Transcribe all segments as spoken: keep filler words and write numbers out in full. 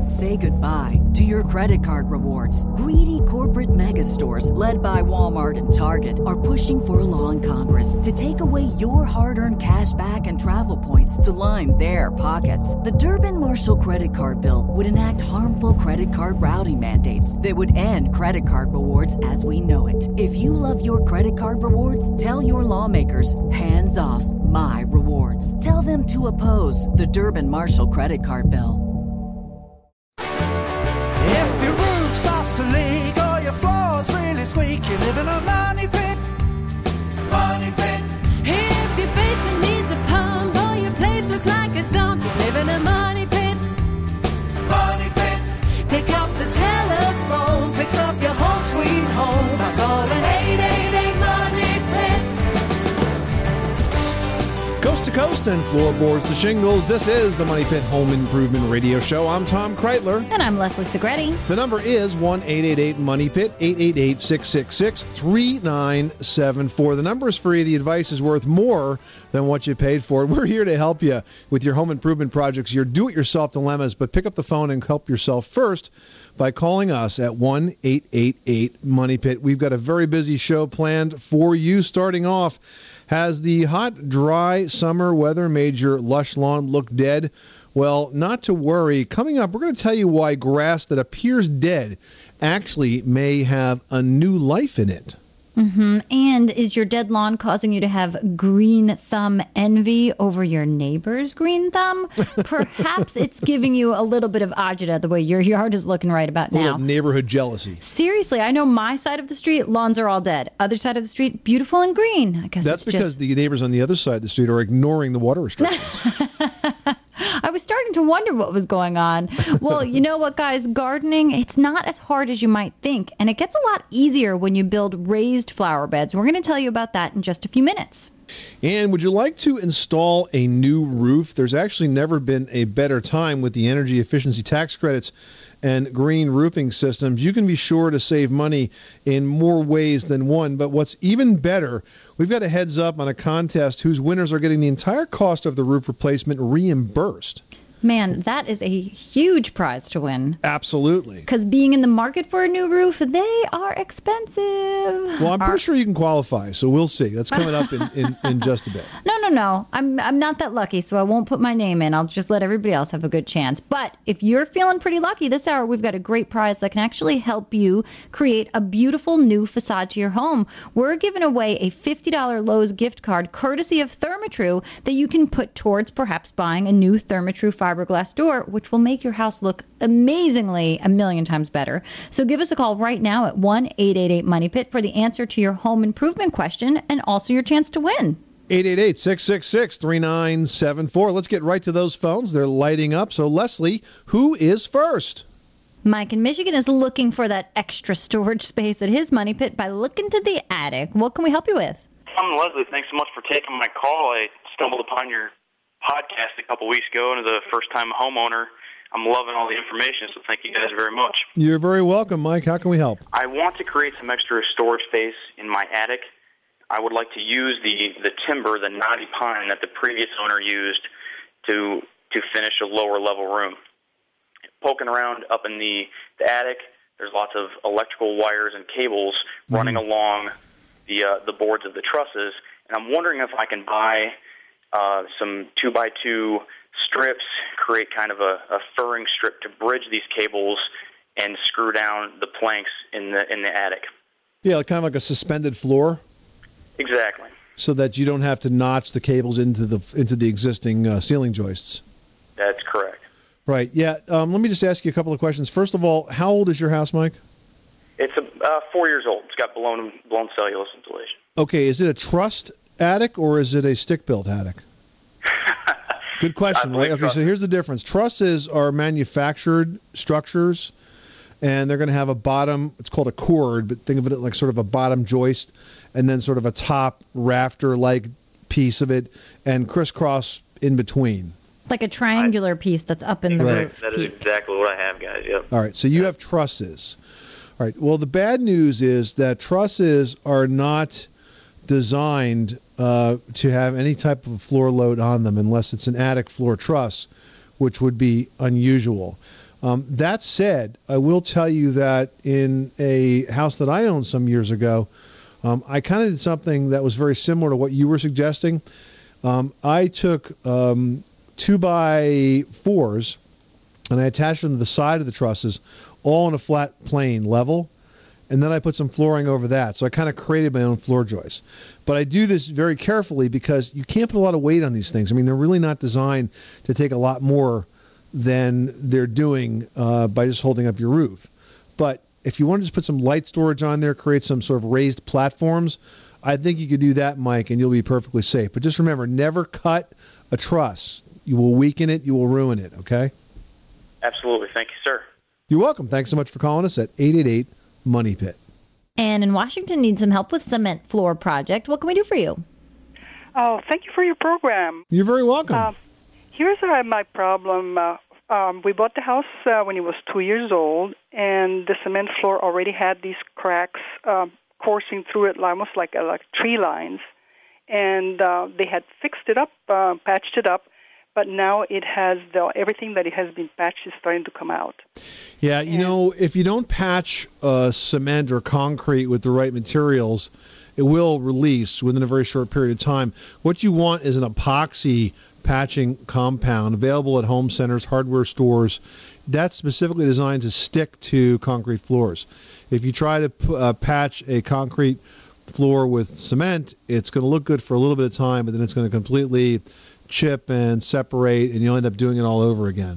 Say goodbye to your credit card rewards. Greedy corporate mega stores, led by Walmart and Target, are pushing for a law in Congress to take away your hard-earned cash back and travel points to line their pockets. The Durbin-Marshall credit card bill would enact harmful credit card routing mandates that would end credit card rewards as we know it. If you love your credit card rewards, tell your lawmakers, hands off my rewards. Tell them to oppose the Durbin-Marshall credit card bill. If your roof starts to leak or your floor's really squeak, you live in a money pit. Money pit. If your basement needs a pump or your place looks like a dump, you live in a money pit. Money pit. Pick up the telephone, fix up your home sweet home by calling eight eight eight money pit. Coast to coast and floorboards to shingles, this is the Money Pit Home Improvement Radio Show. I'm Tom Kreitler. And I'm Leslie Segretti. The number is one eight eight eight money pit, eight eight eight, six six six, three nine seven four. The number is free. The advice is worth more than what you paid for. We're here to help you with your home improvement projects, your do-it-yourself dilemmas, but pick up the phone and help yourself first by calling us at one eight eight eight money pit. We've got a very busy show planned for you. Starting off, has the hot, dry summer weather made your lush lawn look dead? Well, not to worry. Coming up, we're going to tell you why grass that appears dead actually may have a new life in it. Mm-hmm. And is your dead lawn causing you to have green thumb envy over your neighbor's green thumb? Perhaps it's giving you a little bit of agita the way your yard is looking right about A little now. neighborhood jealousy. Seriously, I know my side of the street, lawns are all dead. Other side of the street, beautiful and green. I guess That's it's because just... the neighbors on the other side of the street are ignoring the water restrictions. I was starting to wonder what was going on. Well, you know what, guys? Gardening, it's not as hard as you might think, and it gets a lot easier when you build raised flower beds. We're going to tell you about that in just a few minutes. And would you like to install a new roof? There's actually never been a better time with the energy efficiency tax credits and green roofing systems. You can be sure to save money in more ways than one. But what's even better, we've got a heads up on a contest whose winners are getting the entire cost of the roof replacement reimbursed. Man, that is a huge prize to win. Absolutely. Because being in the market for a new roof, they are expensive. Well, I'm pretty Are... sure you can qualify, so we'll see. That's coming up in, in, in just a bit. No, no, no. I'm I'm not that lucky, so I won't put my name in. I'll just let everybody else have a good chance. But if you're feeling pretty lucky this hour, we've got a great prize that can actually help you create a beautiful new facade to your home. We're giving away a fifty dollars Lowe's gift card courtesy of Therma-Tru that you can put towards perhaps buying a new Therma-Tru fiberglass door, which will make your house look amazingly a million times better. So give us a call right now at one eight eight eight money pit for the answer to your home improvement question and also your chance to win. eight eight eight, six six six, three nine seven four. Let's get right to those phones. They're lighting up. So, Leslie, who is first? Mike in Michigan is looking for that extra storage space at his money pit by looking to the attic. What can we help you with? I'm Leslie. Thanks so much for taking my call. I stumbled upon your podcast a couple weeks ago, and as a first-time homeowner, I'm loving all the information, so thank you guys very much. You're very welcome, Mike. How can we help? I want to create some extra storage space in my attic. I would like to use the, the timber, the knotty pine that the previous owner used to to finish a lower-level room. Poking around up in the, the attic, there's lots of electrical wires and cables mm-hmm. running along the uh, the boards of the trusses, and I'm wondering if I can buy uh, some two by two strips, create kind of a, a furring strip to bridge these cables and screw down the planks in the in the attic. Yeah, kind of like a suspended floor. Exactly. So that you don't have to notch the cables into the into the existing uh, ceiling joists. That's correct. Right. Yeah. Um, let me just ask you a couple of questions. First of all, how old is your house, Mike? It's a, uh, four years old. It's got blown blown cellulose insulation. Okay. Is it a trussed attic or is it a stick-built attic? Good question, right? Okay, so here's the difference. Trusses are manufactured structures, and they're going to have a bottom, it's called a cord, but think of it like sort of a bottom joist, and then sort of a top rafter-like piece of it, and crisscross in between. Like a triangular I, piece that's up in the right. roof. That is peak. exactly what I have, guys, yep. All right, so you have trusses. All right, well, the bad news is that trusses are not designed uh, to have any type of floor load on them unless it's an attic floor truss, which would be unusual. Um, that said, I will tell you that in a house that I owned some years ago, um, I kind of did something that was very similar to what you were suggesting. Um, I took um, two by fours and I attached them to the side of the trusses, all on a flat plane level, and then I put some flooring over that. So I kind of created my own floor joists. But I do this very carefully because you can't put a lot of weight on these things. I mean, they're really not designed to take a lot more than they're doing uh, by just holding up your roof. But if you want to just put some light storage on there, create some sort of raised platforms, I think you could do that, Mike, and you'll be perfectly safe. But just remember, never cut a truss. You will weaken it. You will ruin it, okay? Absolutely. Thank you, sir. You're welcome. Thanks so much for calling us at eight eight eight, money pit. And in Washington needs some help with cement floor project. What can we do for you? Oh, thank you for your program. You're very welcome. Uh, here's uh, my problem. Uh, um, we bought the house uh, when it was two years old, and the cement floor already had these cracks um, coursing through it, almost like, uh, like tree lines. And uh, they had fixed it up, uh, patched it up, but now it has the, everything that it has been patched is starting to come out. Yeah, you and, know, if you don't patch uh, cement or concrete with the right materials, it will release within a very short period of time. What you want is an epoxy patching compound available at home centers, hardware stores. That's specifically designed to stick to concrete floors. If you try to uh, patch a concrete floor with cement, it's going to look good for a little bit of time, but then it's going to completely chip and separate, and you'll end up doing it all over again.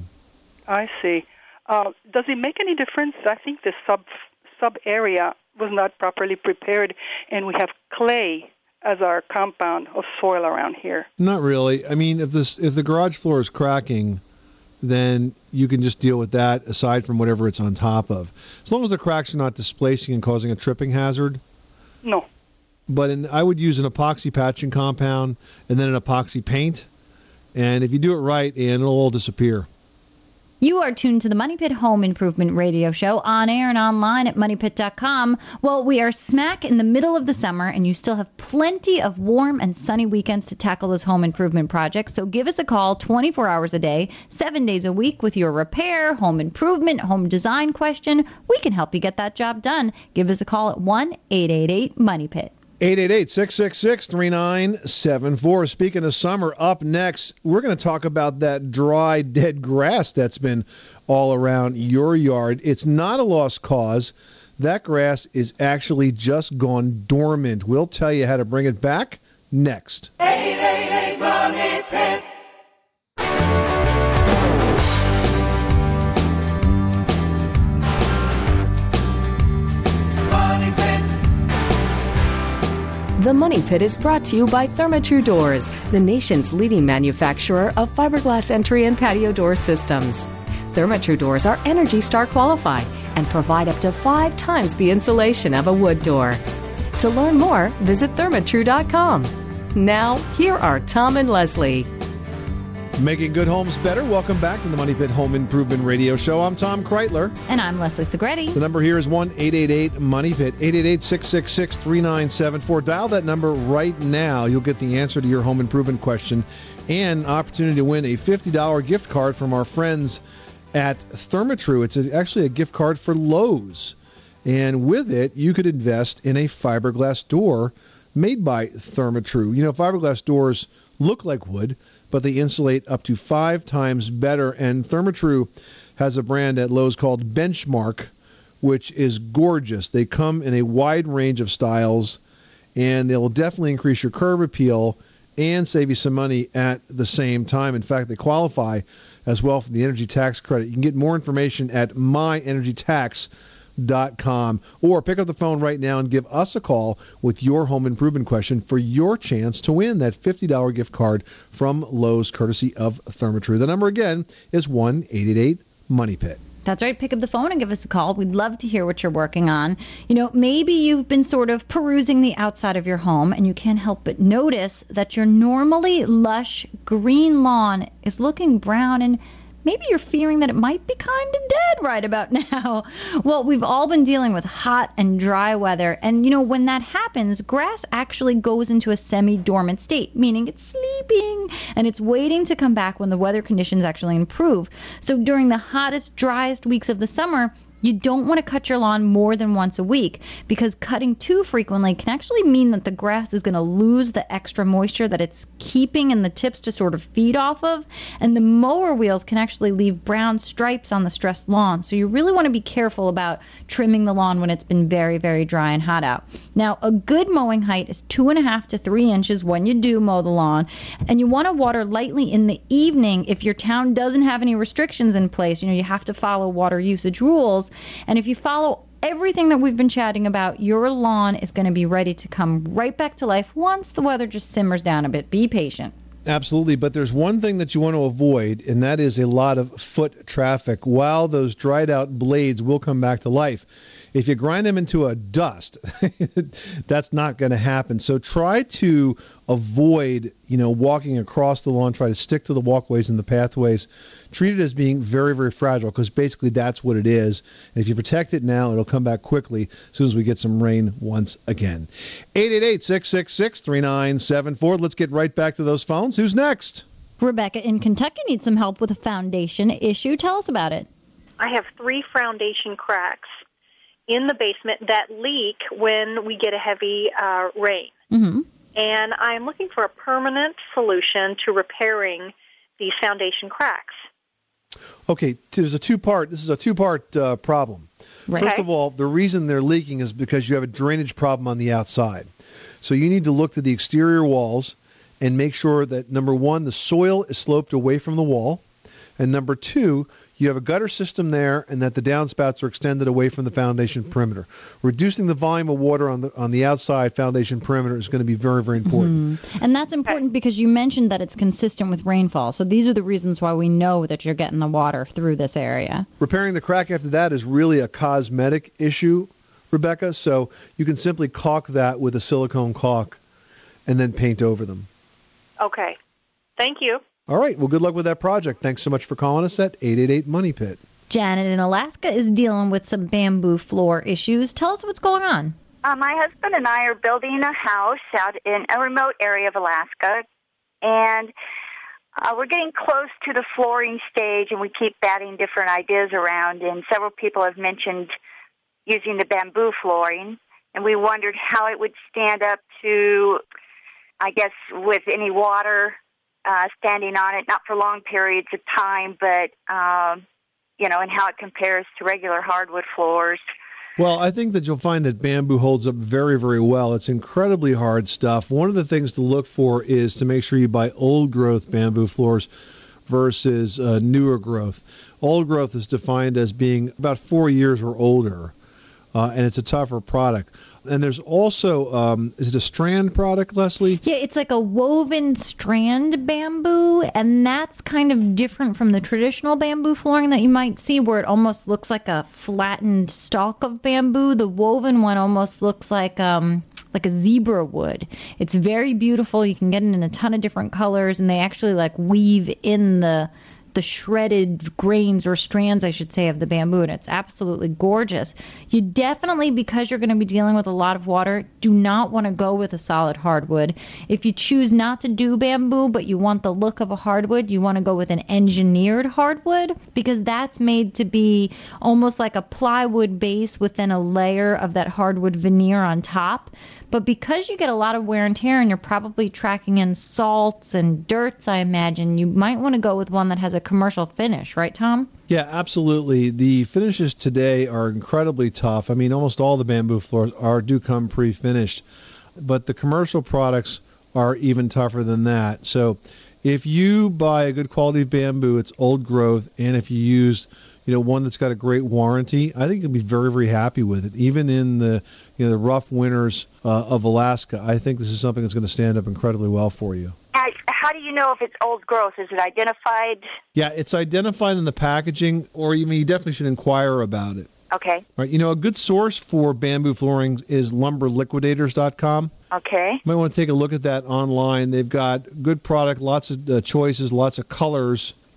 I see. Uh, does it make any difference? I think the sub sub area was not properly prepared, and we have clay as our compound of soil around here. Not really. I mean, if this if the garage floor is cracking, then you can just deal with that aside from whatever it's on top of. As long as the cracks are not displacing and causing a tripping hazard. No. But in, I would use an epoxy patching compound and then an epoxy paint. And if you do it right, and it'll all disappear. You are tuned to the Money Pit Home Improvement Radio Show on air and online at money pit dot com. Well, we are smack in the middle of the summer, and you still have plenty of warm and sunny weekends to tackle those home improvement projects. So give us a call twenty-four hours a day, seven days a week with your repair, home improvement, home design question. We can help you get that job done. Give us a call at one eight eight eight money pit. eight eight eight, six six six, three nine seven four. Speaking of summer, up next, we're going to talk about that dry, dead grass that's been all around your yard. It's not a lost cause. That grass is actually just gone dormant. We'll tell you how to bring it back next. eight eight eight, money pit. The Money Pit is brought to you by Therma-Tru Doors, the nation's leading manufacturer of fiberglass entry and patio door systems. Therma-Tru Doors are Energy Star qualified and provide up to five times the insulation of a wood door. To learn more, visit thermatru dot com. Now, here are Tom and Leslie. Making good homes better. Welcome back to the Money Pit Home Improvement Radio Show. I'm Tom Kreitler. And I'm Leslie Segretti. The number here is one eight eight eight money pit, eight eight eight, six six six, three nine seven four. Dial that number right now. You'll get the answer to your home improvement question and opportunity to win a fifty dollars gift card from our friends at Therma-Tru. It's a, actually a gift card for Lowe's. And with it, you could invest in a fiberglass door made by Therma-Tru. You know, fiberglass doors look like wood, but they insulate up to five times better. And Therma-Tru has a brand at Lowe's called Benchmark, which is gorgeous. They come in a wide range of styles, and they'll definitely increase your curb appeal and save you some money at the same time. In fact, they qualify as well for the energy tax credit. You can get more information at my energy tax dot com or pick up the phone right now and give us a call with your home improvement question for your chance to win that fifty dollars gift card from Lowe's courtesy of Therma-Tru. The number again is one eight eight eight money pit. That's right. Pick up the phone and give us a call. We'd love to hear what you're working on. You know, maybe you've been sort of perusing the outside of your home and you can't help but notice that your normally lush green lawn is looking brown and maybe you're fearing that it might be kind of dead right about now. Well, we've all been dealing with hot and dry weather, and you know, when that happens, grass actually goes into a semi-dormant state, meaning it's sleeping, and it's waiting to come back when the weather conditions actually improve. So during the hottest, driest weeks of the summer, you don't want to cut your lawn more than once a week, because cutting too frequently can actually mean that the grass is going to lose the extra moisture that it's keeping in the tips to sort of feed off of, and the mower wheels can actually leave brown stripes on the stressed lawn. So you really want to be careful about trimming the lawn when it's been very, very dry and hot out. Now, a good mowing height is two and a half to three inches when you do mow the lawn, and you want to water lightly in the evening if your town doesn't have any restrictions in place. You know, you have to follow water usage rules. And if you follow everything that we've been chatting about, your lawn is going to be ready to come right back to life once the weather just simmers down a bit. Be patient. Absolutely, but there's one thing that you want to avoid, and that is a lot of foot traffic while those dried out blades will come back to life. If you grind them into a dust, that's not going to happen. So try to avoid, you know, walking across the lawn. Try to stick to the walkways and the pathways. Treat it as being very, very fragile, because basically that's what it is. And if you protect it now, it'll come back quickly as soon as we get some rain once again. eight eight eight, six six six, three nine seven four. Let's get right back to those phones. Who's next? Rebecca in Kentucky needs some help with a foundation issue. Tell us about it. I have three foundation cracks in the basement that leak when we get a heavy uh, rain. Mm-hmm. And I'm looking for a permanent solution to repairing these foundation cracks. Okay, there's a two-part. This is a two-part uh, problem. Right. First Okay. of all, the reason they're leaking is because you have a drainage problem on the outside. So you need to look to the exterior walls and make sure that, number one, the soil is sloped away from the wall, and number two, you have a gutter system there, and that the downspouts are extended away from the foundation perimeter. Reducing the volume of water on the on the outside foundation perimeter is going to be very, very important. Mm-hmm. And that's important because you mentioned that it's consistent with rainfall. So these are the reasons why we know that you're getting the water through this area. Repairing the crack after that is really a cosmetic issue, Rebecca. So you can simply caulk that with a silicone caulk and then paint over them. Okay. Thank you. All right. Well, good luck with that project. Thanks so much for calling us at eight eight eight, Money Pit. Janet in Alaska is dealing with some bamboo floor issues. Tell us what's going on. Uh, my husband and I are building a house out in a remote area of Alaska, and uh, we're getting close to the flooring stage, and we keep batting different ideas around, and several people have mentioned using the bamboo flooring, and we wondered how it would stand up to, I guess, with any water uh, standing on it, not for long periods of time, but, um, you know, and how it compares to regular hardwood floors. Well, I think that you'll find that bamboo holds up very, very well. It's incredibly hard stuff. One of the things to look for is to make sure you buy old-growth bamboo floors versus uh, newer growth. Old growth is defined as being about four years or older, uh, and it's a tougher product. And there's also, um, is it a strand product, Leslie? Yeah, it's like a woven strand bamboo, and that's kind of different from the traditional bamboo flooring that you might see, where it almost looks like a flattened stalk of bamboo. The woven one almost looks like um, like a zebra wood. It's very beautiful. You can get it in a ton of different colors, and they actually like weave in the the shredded grains or strands, I should say, of the bamboo, and it's absolutely gorgeous. You definitely, because you're going to be dealing with a lot of water, do not want to go with a solid hardwood. If you choose not to do bamboo, but you want the look of a hardwood, you want to go with an engineered hardwood, because that's made to be almost like a plywood base within a layer of that hardwood veneer on top. But because you get a lot of wear and tear and you're probably tracking in salts and dirts, I imagine, you might want to go with one that has a commercial finish, right, Tom? Yeah, absolutely. The finishes today are incredibly tough. I mean, almost all the bamboo floors are do come pre-finished, but the commercial products are even tougher than that. So if you buy a good quality bamboo, it's old growth, and if you use you know, one that's got a great warranty, I think you'll be very, very happy with it. Even in the, you know, the rough winters uh, of Alaska, I think this is something that's going to stand up incredibly well for you. How do you know if it's old growth? Is it identified? Yeah, it's identified in the packaging, or you mean you definitely should inquire about it. Okay. Right. You know, a good source for bamboo flooring is lumber liquidators dot com. Okay. You might want to take a look at that online. They've got good product, lots of uh, choices, lots of colors.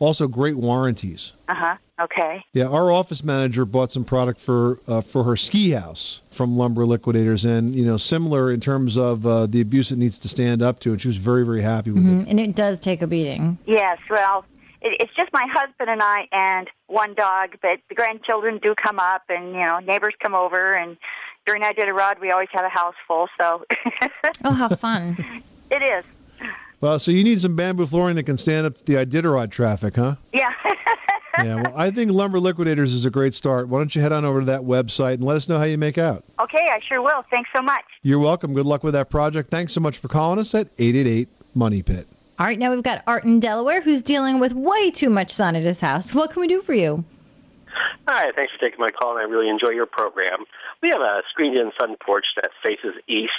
Also, great warranties. Uh-huh. Okay. Yeah, our office manager bought some product for uh, for her ski house from Lumber Liquidators, and you know, similar in terms of uh, the abuse it needs to stand up to, and she was very, very happy with Mm-hmm. it. And it does take a beating. Yes, well, it, it's just my husband and I and one dog, but the grandchildren do come up, and, you know, neighbors come over, and during Iditarod, we always have a house full, so. Oh, how fun. It is. Well, so you need some bamboo flooring that can stand up to the Iditarod traffic, huh? Yeah. Yeah, well, I think Lumber Liquidators is a great start. Why don't you head on over to that website and let us know how you make out? Okay, I sure will. Thanks so much. You're welcome. Good luck with that project. Thanks so much for calling us at eight eight eight, money pit. All right, now we've got Art in Delaware, who's dealing with way too much sun at his house. What can we do for you? Hi, thanks for taking my call, and I really enjoy your program. We have a screened-in sun porch that faces east,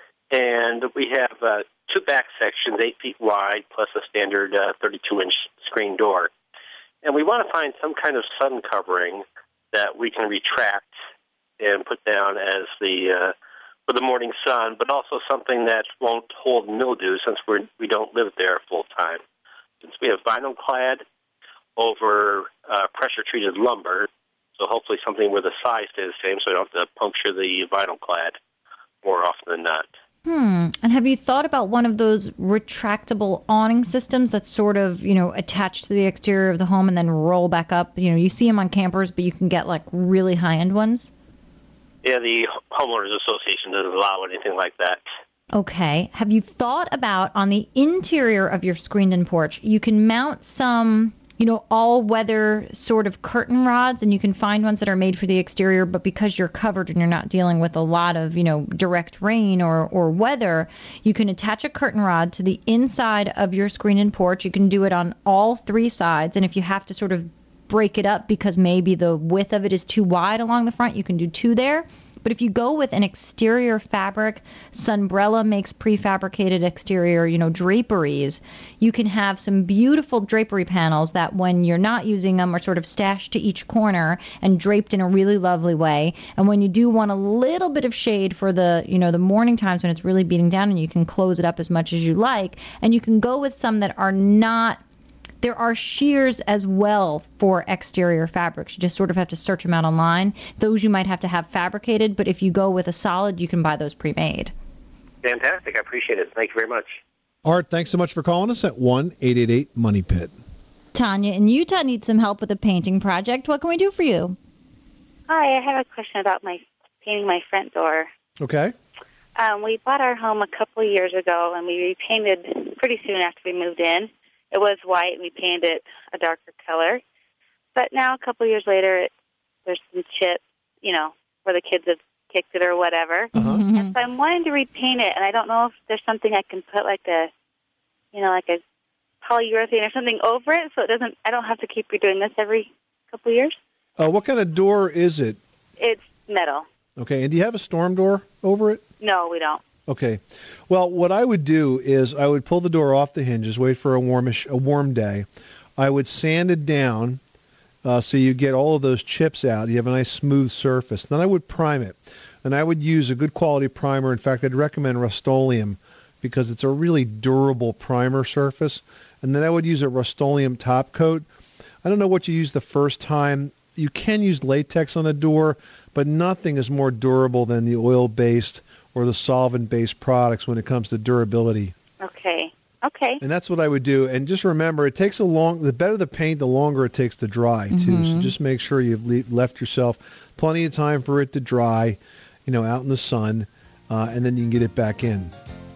and we have uh, two back sections, eight feet wide, plus a standard uh, thirty-two inch screen door. And we want to find some kind of sun covering that we can retract and put down as the uh, for the morning sun, but also something that won't hold mildew since we're, we don't live there full time. Since we have vinyl clad over uh, pressure-treated lumber, so hopefully something where the size stays the same so we don't have to puncture the vinyl clad more often than not. Hmm. And have you thought about one of those retractable awning systems that's sort of, you know, attached to the exterior of the home and then roll back up? You know, you see them on campers, but you can get, like, really high-end ones. Yeah, the Homeowners Association doesn't allow anything like that. Okay. Have you thought about, on the interior of your screened-in porch, you can mount some, you know, all-weather sort of curtain rods, and you can find ones that are made for the exterior, but because you're covered and you're not dealing with a lot of, you know, direct rain or, or weather, you can attach a curtain rod to the inside of your screened-in porch. You can do it on all three sides, and if you have to sort of break it up because maybe the width of it is too wide along the front, you can do two there. But if you go with an exterior fabric, Sunbrella makes prefabricated exterior, you know, draperies. You can have some beautiful drapery panels that when you're not using them are sort of stashed to each corner and draped in a really lovely way. And when you do want a little bit of shade for the, you know, the morning times when it's really beating down, and you can close it up as much as you like. And you can go with some that are not. There are shears as well for exterior fabrics. You just sort of have to search them out online. Those you might have to have fabricated, but if you go with a solid, you can buy those pre-made. Fantastic. I appreciate it. Thank you very much. Art, thanks so much for calling us at one eight eight eight, money pit. Tanya in Utah needs some help with a painting project. What can we do for you? Hi, I have a question about my painting my front door. Okay. Um, we bought our home a couple of years ago, and we repainted pretty soon after we moved in. It was white, and we painted it a darker color. But now, a couple of years later, it, there's some chips, you know, where the kids have kicked it or whatever. Uh-huh. And so I'm wanting to repaint it, and I don't know if there's something I can put like a, you know, like a polyurethane or something over it, so it doesn't. I don't have to keep redoing this every couple of years. Uh, what kind of door is it? It's metal. Okay, and do you have a storm door over it? No, we don't. Okay. Well, what I would do is I would pull the door off the hinges, wait for a warmish, a warm day. I would sand it down uh, so you get all of those chips out. You have a nice smooth surface. Then I would prime it, and I would use a good quality primer. In fact, I'd recommend Rust-Oleum because it's a really durable primer surface. And then I would use a Rust-Oleum top coat. I don't know what you use the first time. You can use latex on a door, but nothing is more durable than the oil-based or the solvent-based products when it comes to durability. Okay. Okay. And that's what I would do. And just remember, it takes a long, the better the paint, the longer it takes to dry, too. Mm-hmm. So just make sure you've le- left yourself plenty of time for it to dry, you know, out in the sun, uh, and then you can get it back in.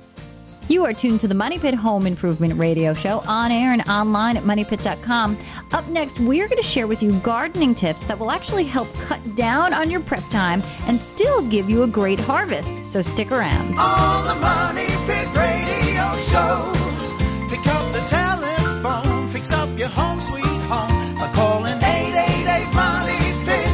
You are tuned to the Money Pit Home Improvement Radio Show, on air and online at money pit dot com. Up next, we're going to share with you gardening tips that will actually help cut down on your prep time and still give you a great harvest. So stick around. On the Money Pit Radio Show, pick up the telephone, fix up your home sweet home by calling eight eight eight, money pit.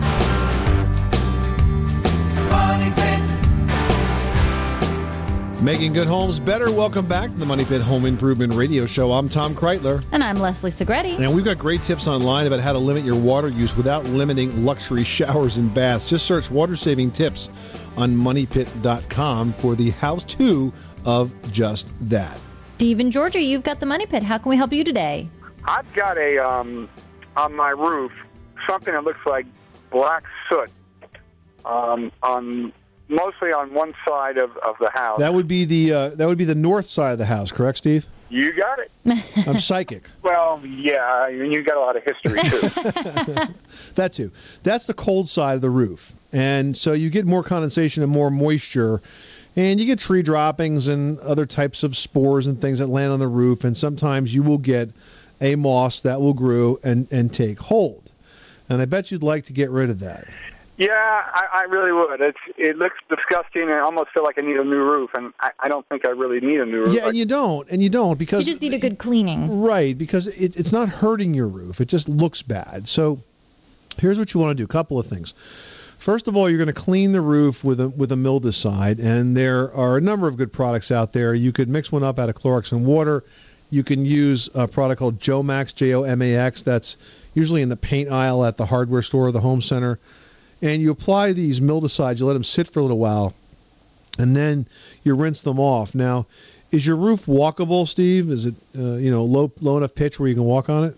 Make Making good homes better. Welcome back to the Money Pit Home Improvement Radio Show. I'm Tom Kreitler. And I'm Leslie Segretti. And we've got great tips online about how to limit your water use without limiting luxury showers and baths. Just search water-saving tips on money pit dot com for the how-to of just that. Steve in Georgia, you've got the Money Pit. How can we help you today? I've got a, um, on my roof, something that looks like black soot um, on... mostly on one side of, of the house. That would be the uh, that would be the north side of the house, correct, Steve? You got it. I'm psychic. Well, yeah, and you got a lot of history too. That too. That's the cold side of the roof, and so you get more condensation and more moisture, and you get tree droppings and other types of spores and things that land on the roof, and sometimes you will get a moss that will grow and, and take hold. And I bet you'd like to get rid of that. Yeah, I, I really would. It's it looks disgusting, and I almost feel like I need a new roof, and I, I don't think I really need a new roof. Yeah, and you don't, and you don't because you just need a good cleaning, right? Because it, it's not hurting your roof; it just looks bad. So, here's what you want to do: a couple of things. First of all, you're going to clean the roof with a with a mildewcide, and there are a number of good products out there. You could mix one up out of Clorox and water. You can use a product called Jomax, J O M A X. That's usually in the paint aisle at the hardware store or the home center. And you apply these mildewcides, you let them sit for a little while, and then you rinse them off. Now, is your roof walkable, Steve? Is it uh, you know low low enough pitch where you can walk on it?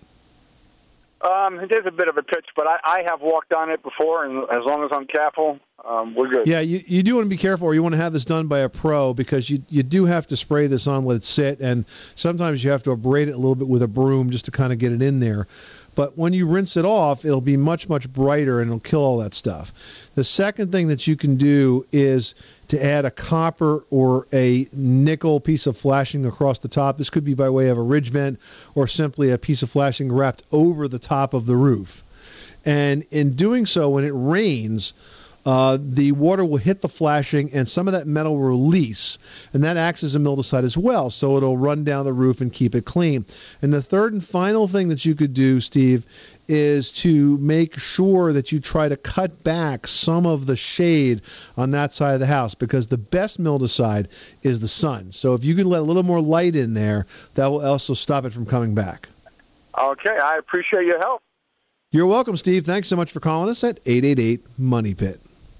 Um, it is a bit of a pitch, but I, I have walked on it before, and as long as I'm careful, um, we're good. Yeah, you, you do want to be careful, or you want to have this done by a pro, because you you do have to spray this on, let it sit, and sometimes you have to abrade it a little bit with a broom just to kind of get it in there. But when you rinse it off, it'll be much, much brighter, and it'll kill all that stuff. The second thing that you can do is to add a copper or a nickel piece of flashing across the top. This could be by way of a ridge vent or simply a piece of flashing wrapped over the top of the roof. And in doing so, when it rains, uh, the water will hit the flashing and some of that metal will release, and that acts as a mildewcide as well, so it'll run down the roof and keep it clean. And the third and final thing that you could do, Steve, is to make sure that you try to cut back some of the shade on that side of the house, because the best mildewcide is the sun. So if you can let a little more light in there, that will also stop it from coming back. Okay, I appreciate your help. You're welcome, Steve. Thanks so much for calling us at eight eight eight, MONEY PIT.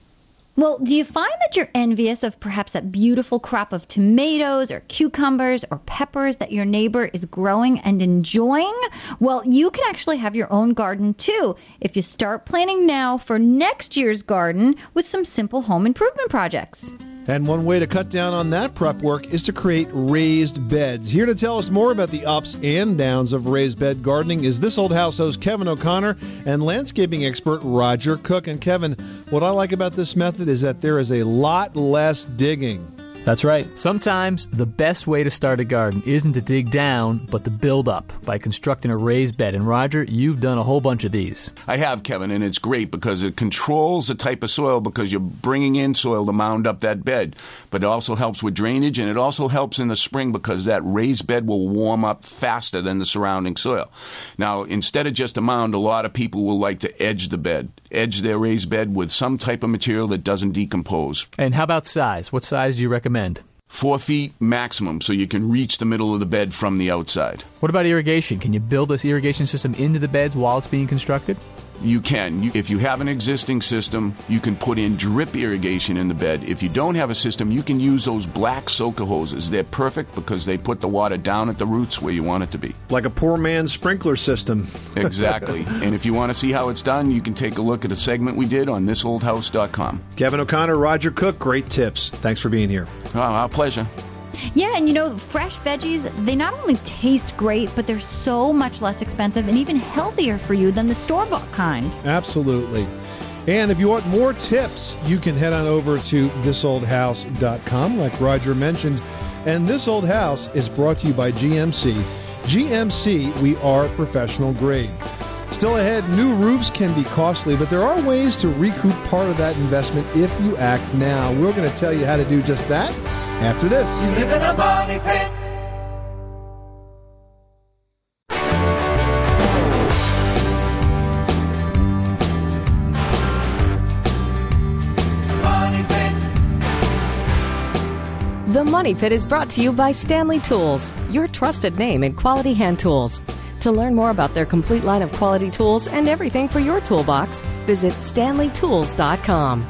Well, do you find that you're envious of perhaps that beautiful crop of tomatoes or cucumbers or peppers that your neighbor is growing and enjoying? Well, you can actually have your own garden too if you start planning now for next year's garden with some simple home improvement projects. And one way to cut down on that prep work is to create raised beds. Here to tell us more about the ups and downs of raised bed gardening is This Old House host Kevin O'Connor and landscaping expert Roger Cook. And Kevin, what I like about this method is that there is a lot less digging. That's right. Sometimes the best way to start a garden isn't to dig down, but to build up by constructing a raised bed. And Roger, you've done a whole bunch of these. I have, Kevin, and it's great because it controls the type of soil because you're bringing in soil to mound up that bed. But it also helps with drainage, and it also helps in the spring because that raised bed will warm up faster than the surrounding soil. Now, instead of just a mound, a lot of people will like to edge the bed, edge their raised bed with some type of material that doesn't decompose. And how about size? What size do you recommend? Four feet maximum, so you can reach the middle of the bed from the outside. What about irrigation? Can you build this irrigation system into the beds while it's being constructed? You can. You, if you have an existing system, you can put in drip irrigation in the bed. If you don't have a system, you can use those black soaker hoses. They're perfect because they put the water down at the roots where you want it to be. Like a poor man's sprinkler system. Exactly. And if you want to see how it's done, you can take a look at a segment we did on this old house dot com. Kevin O'Connor, Roger Cook, great tips. Thanks for being here. Oh, our pleasure. Yeah, and you know, fresh veggies, they not only taste great, but they're so much less expensive and even healthier for you than the store-bought kind. Absolutely. And if you want more tips, you can head on over to this old house dot com, like Roger mentioned. And This Old House is brought to you by G M C. G M C, we are professional grade. Still ahead, new roofs can be costly, but there are ways to recoup part of that investment if you act now. We're going to tell you how to do just that after this. You live in a money pit. The Money Pit is brought to you by Stanley Tools, your trusted name in quality hand tools. To learn more about their complete line of quality tools and everything for your toolbox, visit stanley tools dot com.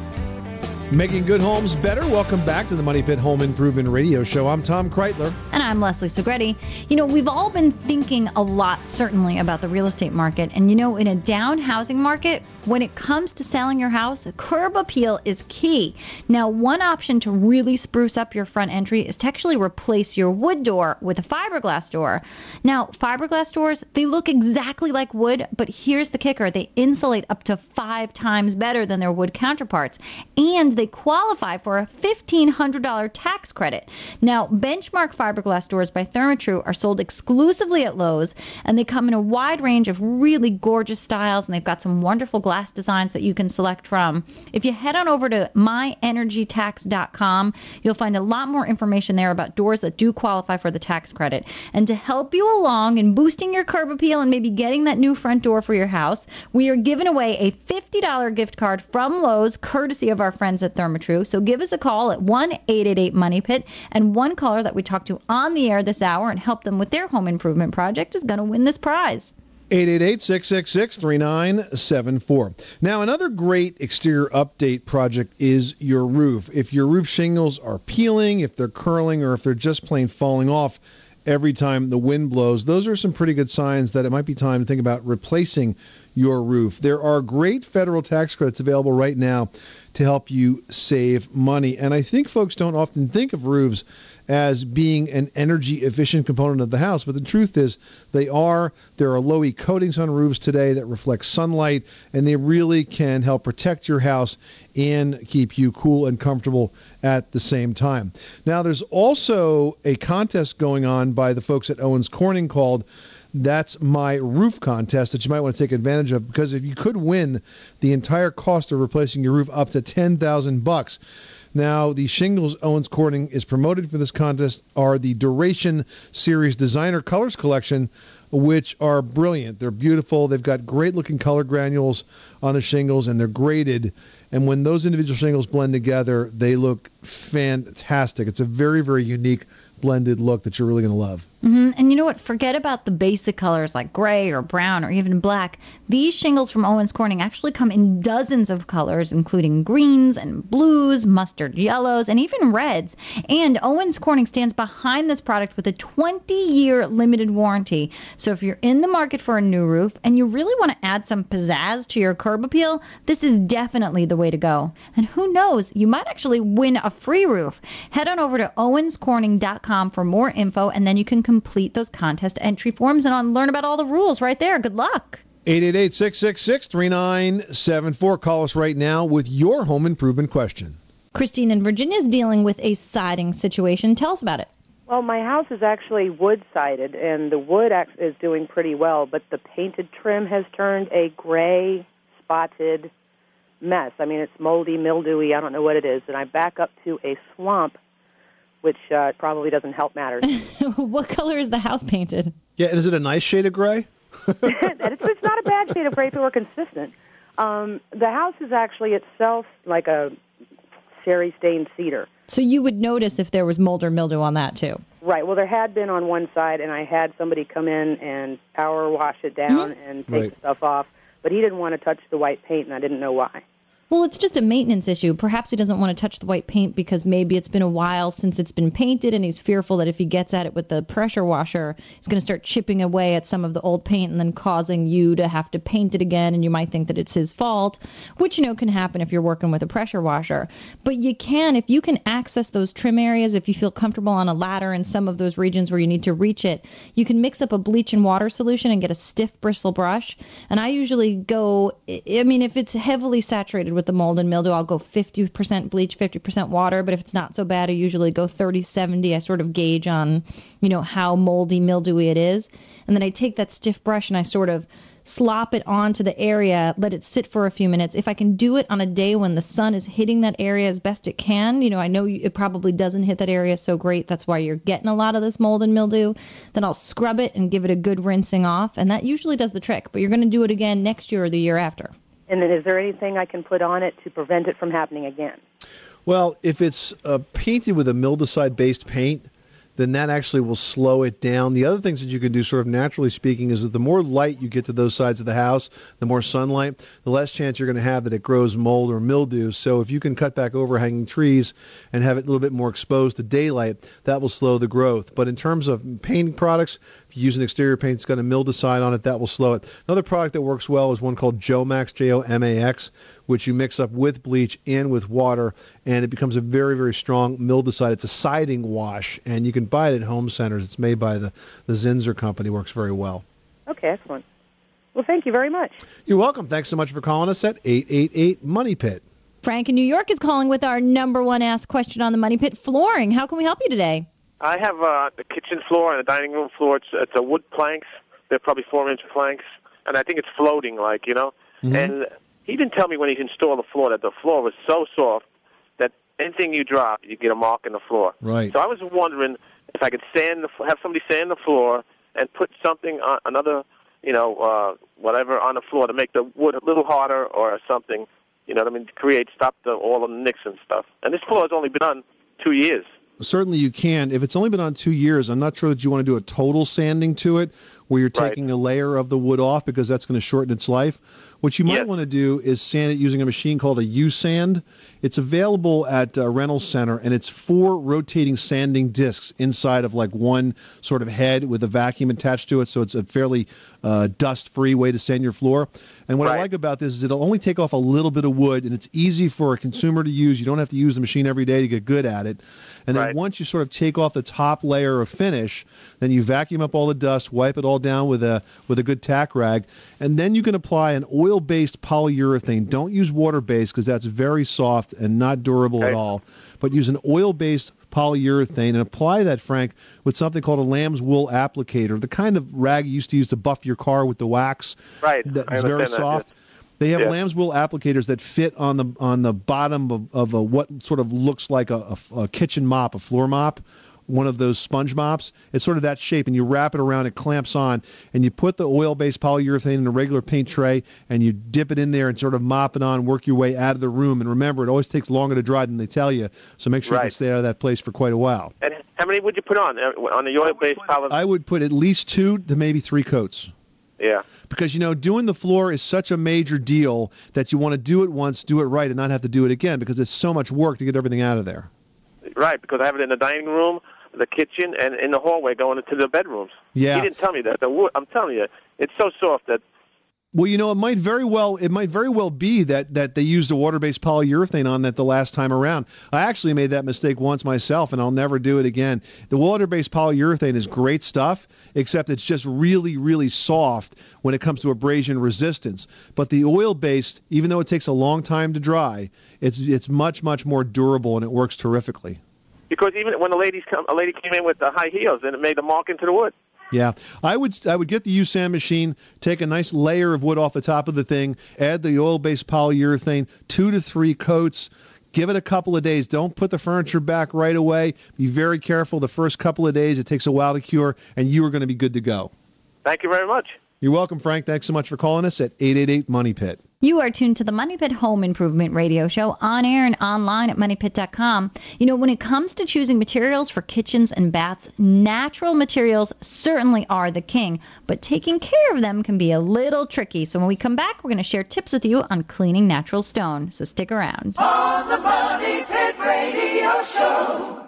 Making good homes better. Welcome back to the Money Pit Home Improvement Radio Show. I'm Tom Kreitler. And I'm Leslie Segretti. You know, we've all been thinking a lot, certainly, about the real estate market. And, you know, in a down housing market, when it comes to selling your house, curb appeal is key. Now, one option to really spruce up your front entry is to actually replace your wood door with a fiberglass door. Now, fiberglass doors, they look exactly like wood, but here's the kicker. They insulate up to five times better than their wood counterparts. And they qualify for a fifteen hundred dollars tax credit. Now, Benchmark fiberglass doors by Therma-Tru are sold exclusively at Lowe's, and they come in a wide range of really gorgeous styles, and they've got some wonderful glass designs that you can select from. If you head on over to my energy tax dot com, you'll find a lot more information there about doors that do qualify for the tax credit. And to help you along in boosting your curb appeal and maybe getting that new front door for your house, we are giving away a fifty dollars gift card from Lowe's, courtesy of our friends at Therma-Tru. So give us a call at one eight eight eight money pit, and one caller that we talked to on the air this hour and help them with their home improvement project is going to win this prize. eight eight eight, six six six, three nine seven four. Now, another great exterior update project is your roof. If your roof shingles are peeling, if they're curling, or if they're just plain falling off every time the wind blows, those are some pretty good signs that it might be time to think about replacing your roof. There are great federal tax credits available right now to help you save money. And I think folks don't often think of roofs as being an energy efficient component of the house, but the truth is they are. There are low E coatings on roofs today that reflect sunlight, and they really can help protect your house and keep you cool and comfortable at the same time. Now, there's also a contest going on by the folks at Owens Corning called That's My Roof Contest that you might want to take advantage of, because if you could win the entire cost of replacing your roof up to ten thousand bucks. Now, the shingles Owens Corning is promoted for this contest are the Duration Series Designer Colors Collection, which are brilliant. They're beautiful. They've got great-looking color granules on the shingles, and they're graded. And when those individual shingles blend together, they look fantastic. It's a very, very unique blended look that you're really going to love. Mm-hmm. And you know what? Forget about the basic colors like gray or brown or even black. These shingles from Owens Corning actually come in dozens of colors, including greens and blues, mustard yellows, and even reds. And Owens Corning stands behind this product with a twenty-year limited warranty. So if you're in the market for a new roof and you really want to add some pizzazz to your curb appeal, this is definitely the way to go. And who knows, you might actually win a free roof. Head on over to owens corning dot com for more info, and then you can complete those contest entry forms and on learn about all the rules right there. Good luck. eight eight eight, six six six, three nine seven four. Call us right now with your home improvement question. Christine in Virginia is dealing with a siding situation. Tell us about it. Well, my house is actually wood-sided, and the wood is doing pretty well, but the painted trim has turned a gray, spotted mess. I mean, it's moldy, mildewy, I don't know what it is, and I back up to a swamp, which uh, probably doesn't help matters. What color is the house painted? Yeah, and is it a nice shade of gray? it's, it's not a bad shade of gray if it were consistent. Um, the house is actually itself like a sherry-stained cedar. So you would notice if there was mold or mildew on that, too? Right. Well, there had been on one side, and I had somebody come in and power wash it down mm-hmm. and take right. the stuff off. But he didn't want to touch the white paint, and I didn't know why. Well, it's just a maintenance issue. Perhaps he doesn't want to touch the white paint because maybe it's been a while since it's been painted, and he's fearful that if he gets at it with the pressure washer, it's going to start chipping away at some of the old paint and then causing you to have to paint it again, and you might think that it's his fault, which, you know, can happen if you're working with a pressure washer. But you can, if you can access those trim areas, if you feel comfortable on a ladder in some of those regions where you need to reach it, you can mix up a bleach and water solution and get a stiff bristle brush. And I usually go, I mean, if it's heavily saturated with the mold and mildew, I'll go fifty percent bleach, fifty percent water. But if it's not so bad, I usually go thirty seventy. I sort of gauge on, you know, how moldy, mildewy it is. And then I take that stiff brush and I sort of slop it onto the area, let it sit for a few minutes. If I can do it on a day when the sun is hitting that area as best it can, you know, I know it probably doesn't hit that area so great. That's why you're getting a lot of this mold and mildew. Then I'll scrub it and give it a good rinsing off. And that usually does the trick. But you're going to do it again next year or the year after. And then is there anything I can put on it to prevent it from happening again? Well, if it's uh, painted with a mildewcide-based paint, then that actually will slow it down. The other things that you can do, sort of naturally speaking, is that the more light you get to those sides of the house, the more sunlight, the less chance you're going to have that it grows mold or mildew. So if you can cut back overhanging trees and have it a little bit more exposed to daylight, that will slow the growth. But in terms of painting products, if you use an exterior paint that's got a mildewcide on it, that will slow it. Another product that works well is one called Jomax, J O M A X, which you mix up with bleach and with water, and it becomes a very, very strong mildewcide. It's a siding wash, and you can buy it at home centers. It's made by the, the Zinsser company. Works very well. Okay, excellent. Well, thank you very much. You're welcome. Thanks so much for calling us at eight eight eight, MONEY PIT. Frank in New York is calling with our number one asked question on the Money Pit flooring. How can we help you today? I have uh, the kitchen floor and the dining room floor. It's, it's a wood planks. They're probably four-inch planks, and I think it's floating, like, you know. Mm-hmm. And he didn't tell me when he installed the floor that the floor was so soft that anything you drop, you get a mark in the floor. Right. So I was wondering if I could sand the, have somebody sand the floor and put something on another, you know, uh, whatever on the floor to make the wood a little harder or something. You know what I mean? To create, stop the, all the nicks and stuff. And this floor has only been on two years. Certainly you can. If it's only been on two years, I'm not sure that you want to do a total sanding to it where you're taking right. a layer of the wood off because that's going to shorten its life. What you might yes. want to do is sand it using a machine called a U-Sand. It's available at a rental center, and it's four rotating sanding discs inside of like one sort of head with a vacuum attached to it, so it's a fairly uh, dust-free way to sand your floor. And what right. I like about this is it'll only take off a little bit of wood, and it's easy for a consumer to use. You don't have to use the machine every day to get good at it. And then right. once you sort of take off the top layer of finish, then you vacuum up all the dust, wipe it all down with a with a good tack rag, and then you can apply an oil-based polyurethane. Don't use water-based because that's very soft and not durable okay. at all. But use an oil-based polyurethane and apply that, Frank, with something called a lamb's wool applicator, the kind of rag you used to use to buff your car with the wax. Right. That's very soft. That, yes. They have yeah. lamb's wool applicators that fit on the on the bottom of, of a, what sort of looks like a, a, a kitchen mop, a floor mop, one of those sponge mops. It's sort of that shape, and you wrap it around, it clamps on, and you put the oil-based polyurethane in a regular paint tray, and you dip it in there and sort of mop it on, work your way out of the room. And remember, it always takes longer to dry than they tell you, so make sure right. you can stay out of that place for quite a while. And how many would you put on, on the oil-based polyurethane? I would put at least two to maybe three coats. Yeah. Because, you know, doing the floor is such a major deal that you want to do it once, do it right, and not have to do it again because it's so much work to get everything out of there. Right, because I have it in the dining room, the kitchen, and in the hallway going into the bedrooms. Yeah. He didn't tell me that. The wood, I'm telling you, it's so soft that... Well, you know, it might very well it might very well be that, that they used a water-based polyurethane on that the last time around. I actually made that mistake once myself, and I'll never do it again. The water-based polyurethane is great stuff, except it's just really, really soft when it comes to abrasion resistance. But the oil-based, even though it takes a long time to dry, it's it's much, much more durable, and it works terrifically. Because even when a, ladies come, a lady came in with the high heels, and it made a mark into the wood. Yeah, I would I would get the U-Sand machine, take a nice layer of wood off the top of the thing, add the oil-based polyurethane, two to three coats, give it a couple of days. Don't put the furniture back right away. Be very careful the first couple of days. It takes a while to cure, and you are going to be good to go. Thank you very much. You're welcome, Frank. Thanks so much for calling us at eight eight eight, MONEY PIT. You are tuned to the Money Pit Home Improvement Radio Show on air and online at money pit dot com. You know, when it comes to choosing materials for kitchens and baths, natural materials certainly are the king, but taking care of them can be a little tricky. So when we come back, we're going to share tips with you on cleaning natural stone. So stick around. On the Money Pit Radio Show.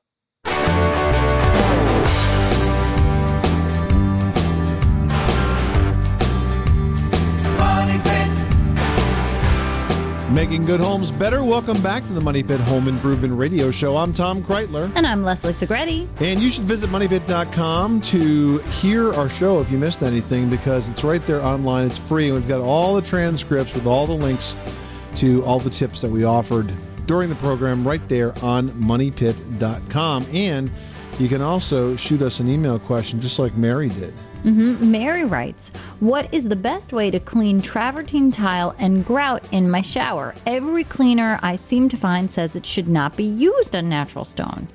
Making good homes better. Welcome back to the Money Pit Home Improvement Radio Show. I'm Tom Kreitler. And I'm Leslie Segretti. And you should visit money pit dot com to hear our show if you missed anything, because it's right there online. It's free. And we've got all the transcripts with all the links to all the tips that we offered during the program right there on money pit dot com. And you can also shoot us an email question just like Mary did. Mm-hmm. Mary writes, what is the best way to clean travertine tile and grout in my shower? Every cleaner I seem to find says it should not be used on natural stone.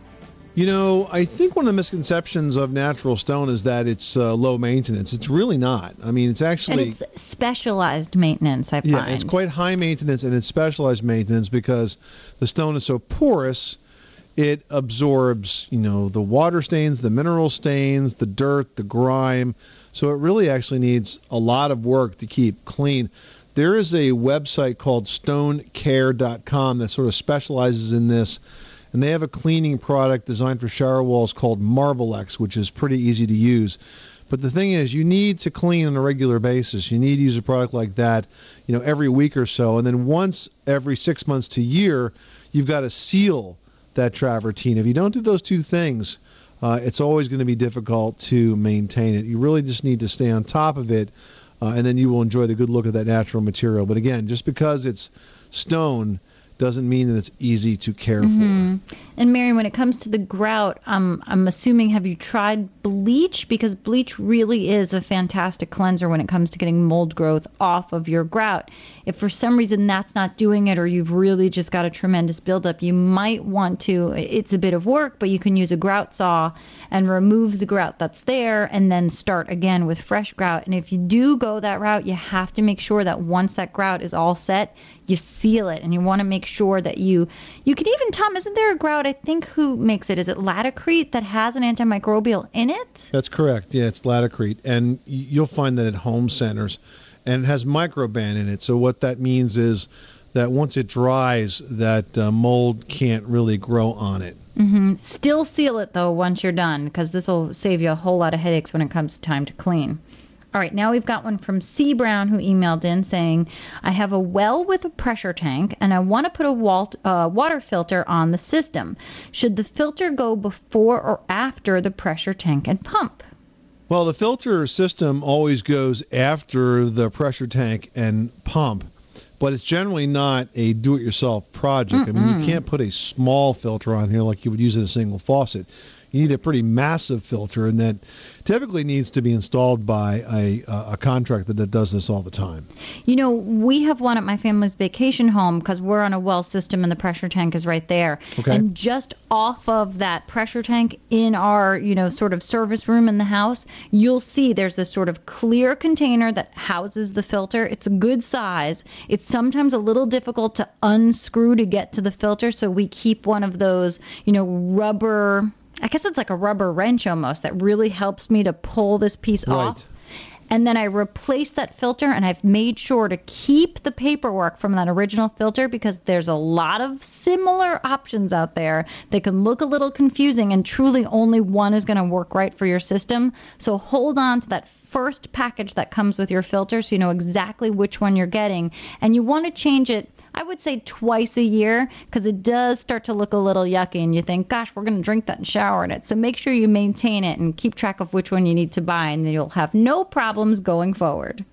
You know, I think one of the misconceptions of natural stone is that it's uh, low maintenance. It's really not. I mean, it's actually... And it's specialized maintenance, I find. Yeah, it's quite high maintenance, and it's specialized maintenance because the stone is so porous, it absorbs, you know, the water stains, the mineral stains, the dirt, the grime. So it really actually needs a lot of work to keep clean. There is a website called stone care dot com that sort of specializes in this. And they have a cleaning product designed for shower walls called Marblex, which is pretty easy to use. But the thing is, you need to clean on a regular basis. You need to use a product like that, you know, every week or so. And then once every six months to a year, you've got to seal that travertine. If you don't do those two things, uh, it's always going to be difficult to maintain it. You really just need to stay on top of it, uh, and then you will enjoy the good look of that natural material. But again, just because it's stone doesn't mean that it's easy to care Mm-hmm. for. And Mary, when it comes to the grout, um, I'm assuming, have you tried bleach? Because bleach really is a fantastic cleanser when it comes to getting mold growth off of your grout. If for some reason that's not doing it, or you've really just got a tremendous buildup, you might want to, it's a bit of work, but you can use a grout saw and remove the grout that's there and then start again with fresh grout. And if you do go that route, you have to make sure that once that grout is all set, you seal it, and you want to make sure that you, you could even, Tom, isn't there a grout, I think, who makes it? Is it Laticrete that has an antimicrobial in it? That's correct. Yeah, it's Laticrete. And y- you'll find that at home centers. And it has Microban in it. So what that means is that once it dries, that uh, mold can't really grow on it. Mm-hmm. Still seal it, though, once you're done, because this will save you a whole lot of headaches when it comes to time to clean. All right, now we've got one from C. Brown, who emailed in saying, I have a well with a pressure tank, and I want to put a wal- uh, water filter on the system. Should the filter go before or after the pressure tank and pump? Well, the filter system always goes after the pressure tank and pump, but it's generally not a do-it-yourself project. Mm-mm. I mean, you can't put a small filter on here like you would use in a single faucet. You need a pretty massive filter, and that typically needs to be installed by a, a contractor that does this all the time. You know, we have one at my family's vacation home because we're on a well system and the pressure tank is right there. Okay. And just off of that pressure tank in our, you know, sort of service room in the house, you'll see there's this sort of clear container that houses the filter. It's a good size. It's sometimes a little difficult to unscrew to get to the filter, so we keep one of those, you know, rubber... I guess it's like a rubber wrench almost that really helps me to pull this piece right. off. And then I replace that filter, and I've made sure to keep the paperwork from that original filter because there's a lot of similar options out there. They can look a little confusing, and truly only one is going to work right for your system. So hold on to that first package that comes with your filter so you know exactly which one you're getting. And you want to change it, I would say twice a year, because it does start to look a little yucky and you think, gosh, we're going to drink that and shower in it. So make sure you maintain it and keep track of which one you need to buy, and then you'll have no problems going forward.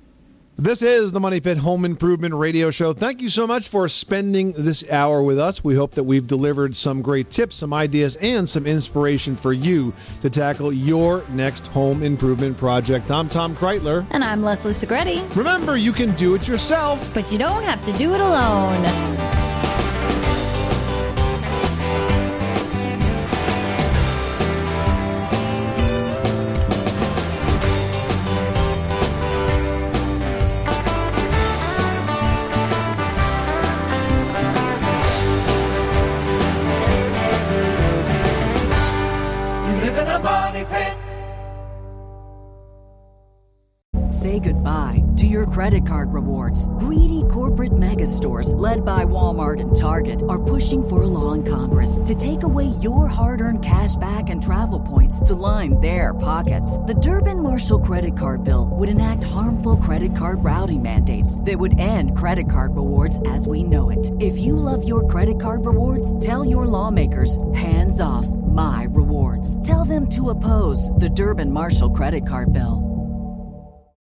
This is the Money Pit Home Improvement Radio Show. Thank you so much for spending this hour with us. We hope that we've delivered some great tips, some ideas, and some inspiration for you to tackle your next home improvement project. I'm Tom Kreitler. And I'm Leslie Segretti. Remember, you can do it yourself, but you don't have to do it alone. Say goodbye to your credit card rewards. Greedy corporate mega stores, led by Walmart and Target, are pushing for a law in Congress to take away your hard-earned cash back and travel points to line their pockets. The Durbin-Marshall credit card bill would enact harmful credit card routing mandates that would end credit card rewards as we know it. If you love your credit card rewards, tell your lawmakers, hands off my rewards. Tell them to oppose the Durbin-Marshall credit card bill.